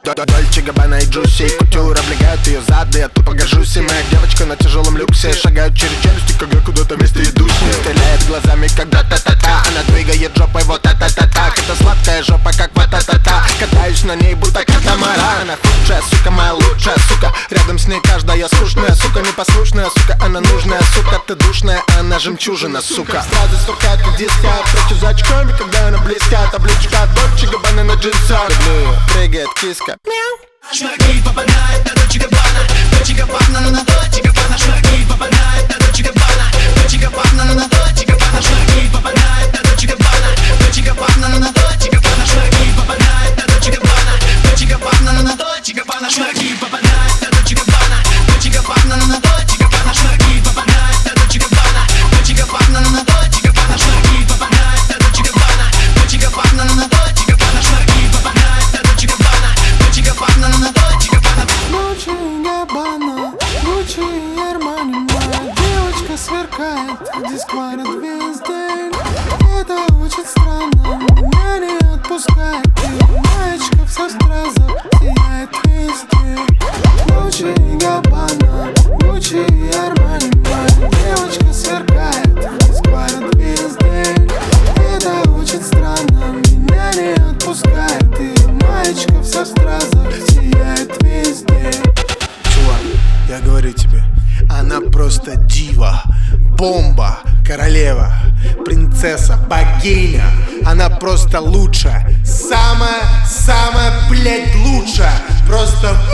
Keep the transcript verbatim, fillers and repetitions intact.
Дольче Габбана и Джуси, кутюр облегают ее зады, я тупо горжусь. И моя девочка на тяжелом люксе шагает через челюсти, когда куда-то вместе идущие. Стреляет глазами, когда та-та-та. Она двигает жопой, вот та-та-та-та. Это сладкая жопа, как вата-та-та. Катаюсь на ней, будто катамаран. Она худшая, сука, моя лучшая, сука. Рядом с ней каждая скучная, сука, непослушная, сука. Она нужная, сука, ты душная, она жемчужина, сука. Сразу стукает, как диска, прячу за очками, когда она близка. Табличка Дольче Габбана на джинсах. Люблю ее, прыгает киска. Шмаки попадает на Дольче Габбана, Дольче Габбана, на Дольче Габбана. Шмаки попадает на Дольче Габбана, Дольче Габбана, на Дольче Габбана. Шмаки попадает на Дольче Габбана, Дольче Габбана, на Дольче Габбана. Шмаки попадает на Дольче Габбана, Дольче Габбана, на Дольче Габбана. Шмаки попадает на Дольче Габбана, Дольче Габбана, на Дольче Габбана. Шмаки попадает на Дольче Габбана, Дольче Габбана, на Дольче Габбана. Шмаки попадает на Дольче Габбана, Дольче Габбана, на Дольче Габбана. Шмаки попадает на Дольче Габбана, Дольче Габбана, на Дольче Габбана. Дольче Габбана, Гуччи и Армани. Моя девочка сверкает, дискварит весь день. Это очень странно, меня не отпускает. И маечка вся в стразах сияет везде. Дольче Габбана, Гуччи и Армани. Моя девочка сверкает, дискварит весь день. Это очень странно, меня не отпускает. И маечка вся в стразах сияет везде. Чувак, я говорю тебе, она просто дива, бомба, королева, принцесса, богиня. Она просто лучшая, самая-самая, блять, лучшая. Просто